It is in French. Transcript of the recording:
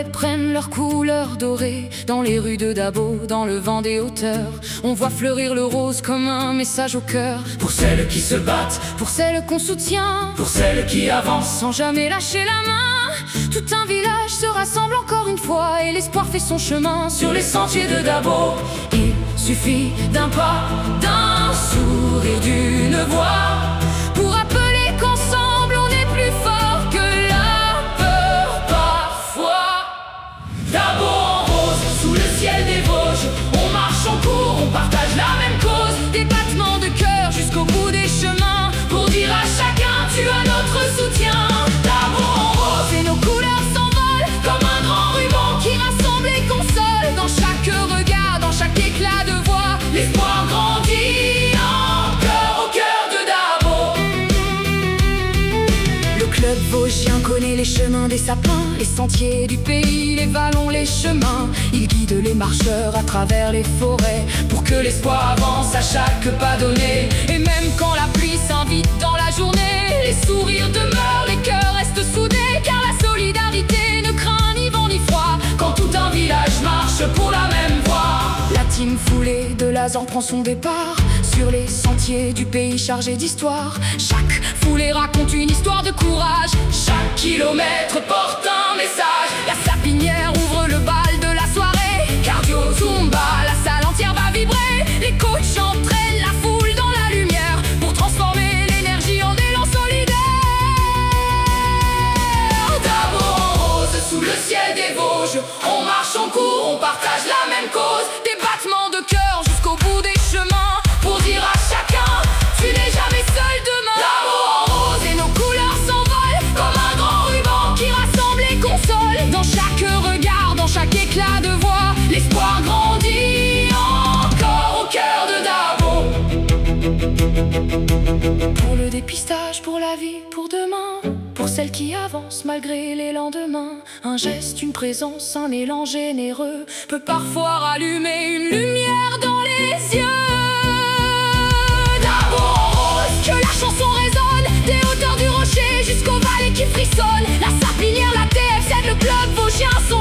volets prennent leur couleur dorée. Dans les rues de Dabo, dans le vent des hauteurs, on voit fleurir le rose comme un message au cœur. Pour celles qui se battent, Pour celles qu'on soutient, pour celles qui avancent, sans jamais lâcher la main. Tout un village se rassemble encore une fois, et l'espoir fait son chemin sur les sentiers de Dabo. Il suffit d'un pas, d'un sourire, d'une voix, pour appeler qu'ensemble on est plus fort que la peur parfois. Dabo en rose, sous le ciel des Vosges, on marche, on court, on partage la même cause. Des battements de cœur jusqu'au bout des chemins, Pour dire à chacun, tu as notre soutien. Dabo en rose, et nos couleurs s'envolent comme un grand ruban qui rassemble et console. Dans chaque regard, dans chaque éclat de voix, l'espoir grandit encore au cœur de Dabo. le club vosgien connaît les chemins des sapins, les sentiers du pays, les vallons, les chemins. Il guide les marcheurs à travers les forêts, Pour que l'espoir avance à chaque pas donné. et même quand la pluie s'invite dans la journée, les sourires demeurent, les cœurs restent soudés, car la solidarité ne craint ni vent ni froid. Quand tout un village marche pour la même voie, La team foulée de Lazan prend son départ sur les sentiers du pays chargés d'histoire. Chaque foulée raconte une histoire de courage. chaque kilomètre porte un message. La sapinière ouvre le bal de la soirée. Cardio, Zumba, la salle entière va vibrer. Les coachs entraînent la foule dans la lumière pour transformer l'énergie en élan solidaire. Dabo en rose, sous le ciel des Vosges, on marche, on court, on partage la même cause. Des battements de cœur jusqu'au bout des chemins, Pour dire à chacun, tu n'es jamais seul demain. Dabo en rose, Et nos couleurs s'envolent comme un grand ruban qui rassemble et console. Dans chaque regard, dans chaque éclat de voix, l'espoir grandit encore au cœur de Dabo. pour le dépistage, pour la vie, pour demain, pour celles qui avancent malgré les lendemains. Un geste, une présence, un élan généreux peut parfois rallumer une lumière dans les yeux. Dabo en rose, Que la chanson résonne des hauteurs du rocher jusqu'aux vallées qui frissonnent. La sapinière, la TFZ, le club vosgien